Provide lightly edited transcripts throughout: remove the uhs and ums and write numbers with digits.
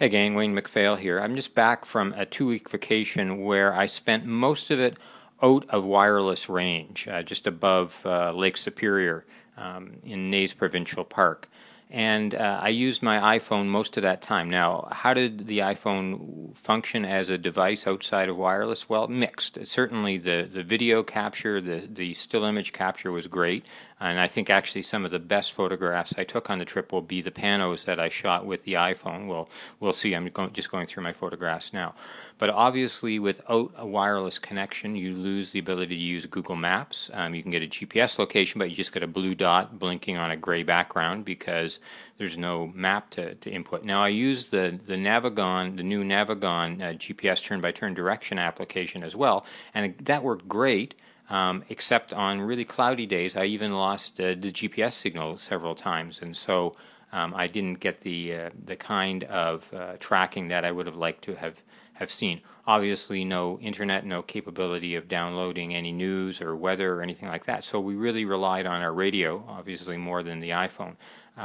Hey gang, Wayne MacPhail here. I'm just back from a 2-week vacation where I spent most of it out of wireless range, just above Lake Superior in Naze Provincial Park. And I used my iPhone most of that time. Now, how did the iPhone function as a device outside of wireless? Well, mixed. Certainly the video capture, the still image capture was great. And I think actually some of the best photographs I took on the trip will be the panos that I shot with the iPhone. We'll see. I'm just going through my photographs now. But obviously, without a wireless connection, you lose the ability to use Google Maps. You can get a GPS location, but you just get a blue dot blinking on a gray background because there's no map to input. Now, I use the Navigon, the new Navigon GPS turn-by-turn direction application as well, and that worked great. Except on really cloudy days, I even lost the GPS signal several times, and so I didn't get the kind of tracking that I would have liked to have seen. Obviously, no internet, no capability of downloading any news or weather or anything like that. So we really relied on our radio, obviously more than the iPhone.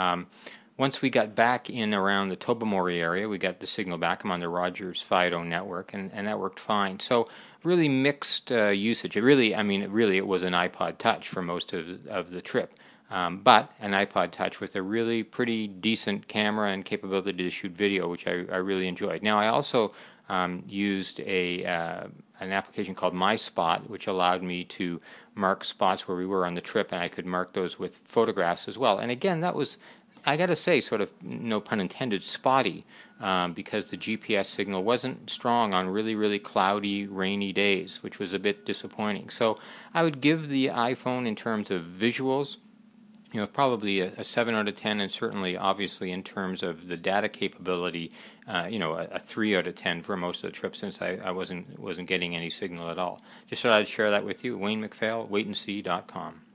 Once we got back in around the Tobermory area, we got the signal back. I'm on the Rogers Fido network, and that worked fine. So really mixed usage. It really was an iPod Touch for most of the trip. But an iPod Touch with a really pretty decent camera and capability to shoot video, which I really enjoyed. Now, I also used an application called MySpot, which allowed me to mark spots where we were on the trip, and I could mark those with photographs as well. And again, that was, I got to say, sort of, no pun intended, spotty, because the GPS signal wasn't strong on really, really cloudy, rainy days, which was a bit disappointing. So I would give the iPhone, in terms of visuals, probably a 7 out of 10, and certainly, obviously, in terms of the data capability, a 3 out of 10 for most of the trip, since I wasn't getting any signal at all. Just thought I'd share that with you. Wayne MacPhail, WaitandSee.com.